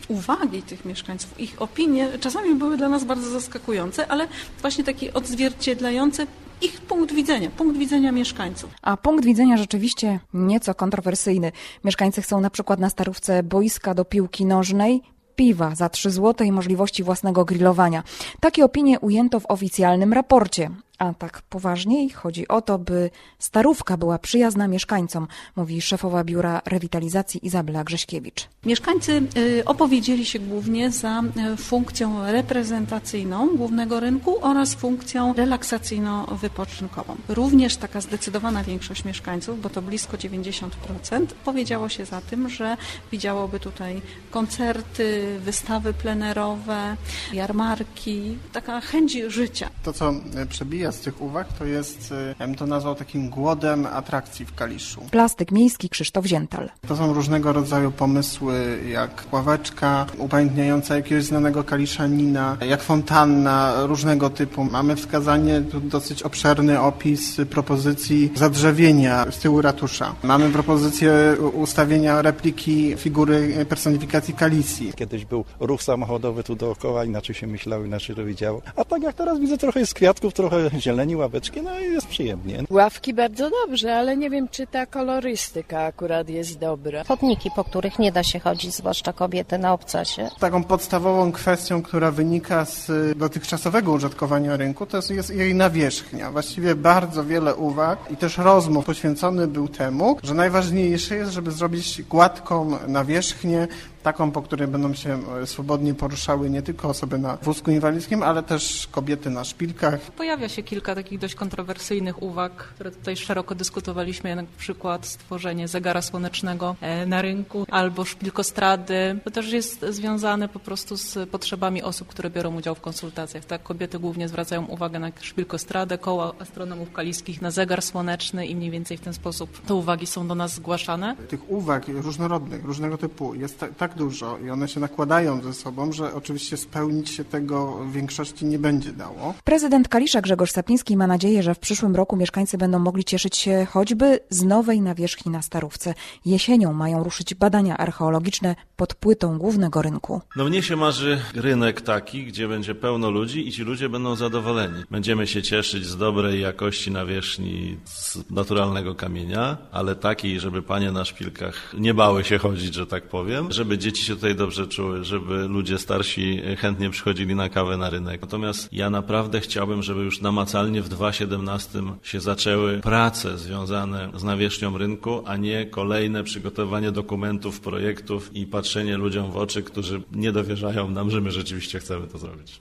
uwagi tych mieszkańców, ich opinie czasami były dla nas bardzo zaskakujące, ale właśnie takie odzwierciedlające ich punkt widzenia mieszkańców. A punkt widzenia rzeczywiście nieco kontrowersyjny. Mieszkańcy chcą na przykład na Starówce boiska do piłki nożnej, piwa za 3 zł i możliwości własnego grillowania. Takie opinie ujęto w oficjalnym raporcie. A tak poważniej chodzi o to, by Starówka była przyjazna mieszkańcom, mówi szefowa Biura Rewitalizacji Izabela Grześkiewicz. Mieszkańcy opowiedzieli się głównie za funkcją reprezentacyjną głównego rynku oraz funkcją relaksacyjno-wypoczynkową. Również taka zdecydowana większość mieszkańców, bo to blisko 90%, powiedziało się za tym, że widziałoby tutaj koncerty, wystawy plenerowe, jarmarki, taka chęć życia. To, co przebija z tych uwag, to jest, ja bym to nazwał takim głodem atrakcji w Kaliszu. Plastyk miejski Krzysztof Ziętal. To są różnego rodzaju pomysły, jak ławeczka upamiętniająca jakiegoś znanego kaliszanina, jak fontanna różnego typu. Mamy wskazanie, tu dosyć obszerny opis propozycji zadrzewienia z tyłu ratusza. Mamy propozycję ustawienia repliki figury personifikacji Kalisji. Kiedyś był ruch samochodowy tu dookoła, inaczej się myślało, inaczej to widziało. A tak jak teraz widzę, trochę jest kwiatków, trochę zieleni, ławeczki, no i jest przyjemnie. Ławki bardzo dobrze, ale nie wiem, czy ta kolorystyka akurat jest dobra. Chodniki, po których nie da się chodzić, zwłaszcza kobiety na obcasie. Taką podstawową kwestią, która wynika z dotychczasowego użytkowania rynku, to jest jej nawierzchnia. Właściwie bardzo wiele uwag i też rozmów poświęcony był temu, że najważniejsze jest, żeby zrobić gładką nawierzchnię, taką, po której będą się swobodnie poruszały nie tylko osoby na wózku inwalidzkim, ale też kobiety na szpilkach. Pojawia się kilka takich dość kontrowersyjnych uwag, które tutaj szeroko dyskutowaliśmy, jak na przykład stworzenie zegara słonecznego na rynku albo szpilkostrady. To też jest związane po prostu z potrzebami osób, które biorą udział w konsultacjach. Tak, kobiety głównie zwracają uwagę na szpilkostradę, koła astronomów kaliskich na zegar słoneczny i mniej więcej w ten sposób te uwagi są do nas zgłaszane. Tych uwag różnorodnych, różnego typu jest tak dużo i one się nakładają ze sobą, że oczywiście spełnić się tego w większości nie będzie dało. Prezydent Kalisza Grzegorz Sapiński ma nadzieję, że w przyszłym roku mieszkańcy będą mogli cieszyć się choćby z nowej nawierzchni na Starówce. Jesienią mają ruszyć badania archeologiczne pod płytą głównego rynku. No mnie się marzy rynek taki, gdzie będzie pełno ludzi i ci ludzie będą zadowoleni. Będziemy się cieszyć z dobrej jakości nawierzchni z naturalnego kamienia, ale takiej, żeby panie na szpilkach nie bały się chodzić, że tak powiem, żeby dzieci się tutaj dobrze czuły, żeby ludzie starsi chętnie przychodzili na kawę na rynek. Natomiast ja naprawdę chciałbym, żeby już namacalnie w 2017 się zaczęły prace związane z nawierzchnią rynku, a nie kolejne przygotowanie dokumentów, projektów i patrzenie ludziom w oczy, którzy nie dowierzają nam, że my rzeczywiście chcemy to zrobić.